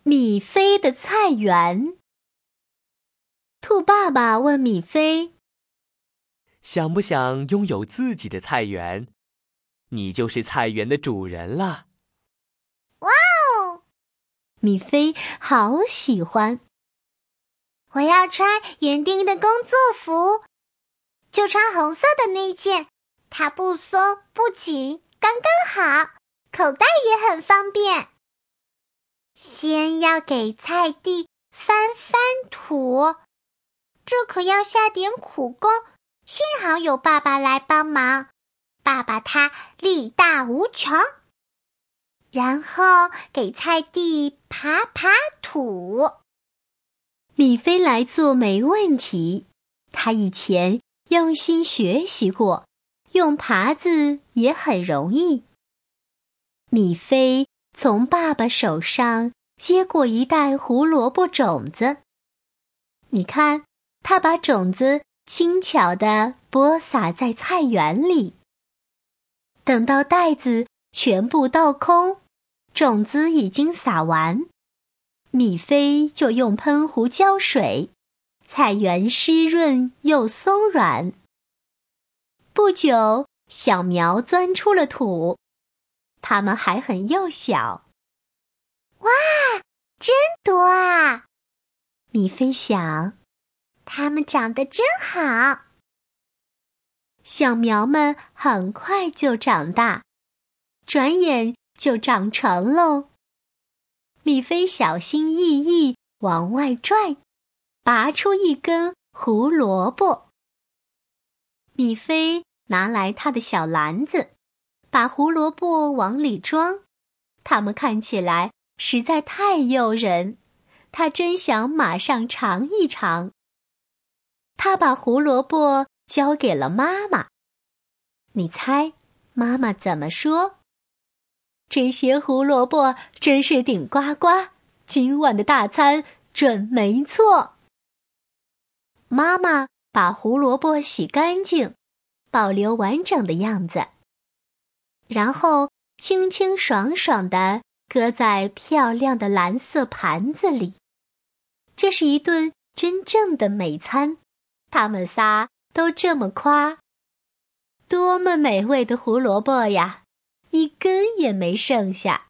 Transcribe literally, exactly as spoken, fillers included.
米菲的菜园。兔爸爸问米菲： 想不想拥有自己的菜园？你就是菜园的主人了。 哇哦！ 米菲好喜欢。 我要穿园丁的工作服，就穿红色的那件，它不松不紧，刚刚好，口袋也很方便。先要给菜地翻翻土，这可要下点苦功，幸好有爸爸来帮忙，爸爸他力大无穷。然后给菜地爬爬土。 米菲来做没问题，他以前用心学习过，用耙子也很容易。米菲从爸爸手上接过一袋胡萝卜种子，你看，他把种子轻巧地播撒在菜园里。等到袋子全部倒空，种子已经撒完，米菲就用喷壶浇水，菜园湿润又松软。不久，小苗钻出了土，它们还很幼小。 哇，真多啊！ 米菲想， 它们长得真好。 小苗们很快就长大，转眼就长成喽。米菲小心翼翼往外拽，拔出一根胡萝卜。米菲拿来他的小篮子，把胡萝卜往里装。它们看起来实在太诱人，他真想马上尝一尝。他把胡萝卜交给了妈妈。你猜，妈妈怎么说？这些胡萝卜真是顶呱呱，今晚的大餐准没错。妈妈把胡萝卜洗干净，保留完整的样子，然后清清爽爽地搁在漂亮的蓝色盘子里。这是一顿真正的美餐，他们仨都这么夸。多么美味的胡萝卜呀，一根也没剩下。